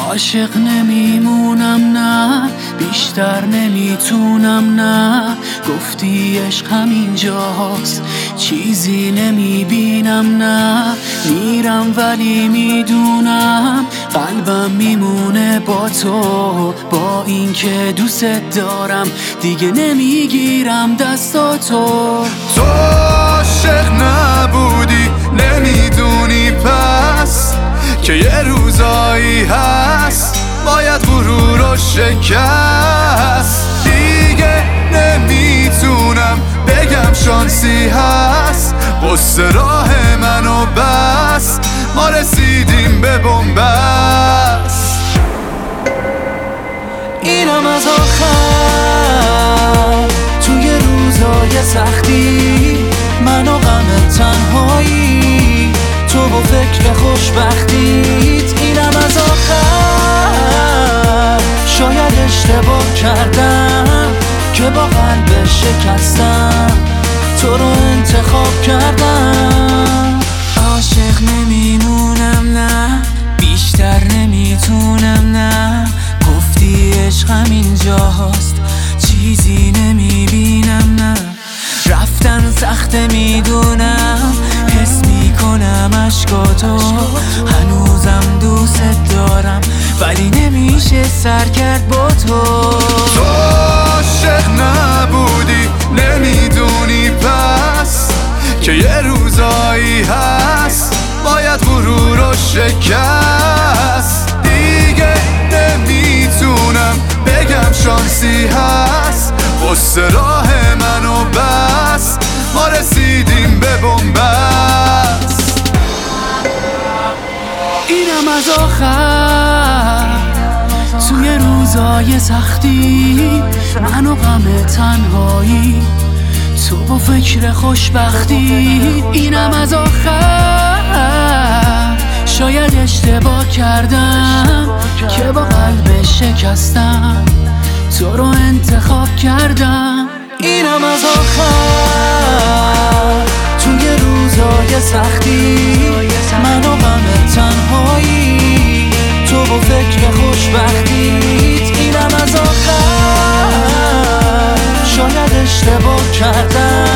عاشق نمیمونم نه، بیشتر نمیتونم نه. گفتی عشق همینجاست، چیزی نمیبینم نه. میرم ولی میدونم قلبم میمونه با تو. با اینکه دوست دارم دیگه نمیگیرم دستاتو. تو عاشق نبودی نمیدونی پس که یه روزایی هست باید غرور و شکست. دیگه نمیتونم بگم شانسی هست، قصه راه منو بس، ما رسیدیم به بنبست. اینم از آخر توی روزای سختی، من و غم تنهایی، تو با فکر خوشبختیت. اینم از آخر شاید اشتباه کردم که با قلب شکستم تو رو انتخاب کردم. عاشق نمیمونم نه، بیشتر نمیتونم نه. گفتی عشق همینجاست، چیزی نمیبینم نه. رفتن سخته میدونم، حس میکنم عشقاتو. هنوزم دوست دارم ولی نمیشه سر کرد با تو. تو عاشق نبودی نمیدونی پس که یه روزایی هست باید غرور و شکست. دیگه نمیتونم بگم شانسی هست، قصه راه منو بس، ما رسیدیم به بنبست. اینم از آخر توی روزای سختی، من و غم تنهایی، تو با فکر خوشبختی. اینم از آخر شاید اشتباه کردم که با قلب شکستم تو رو انتخاب کردم. اینم از آخر توی روزای سختی، من و غم تنهایی، تو با فکر خوشبختیت. اینم از آخر شاید اشتباه کردم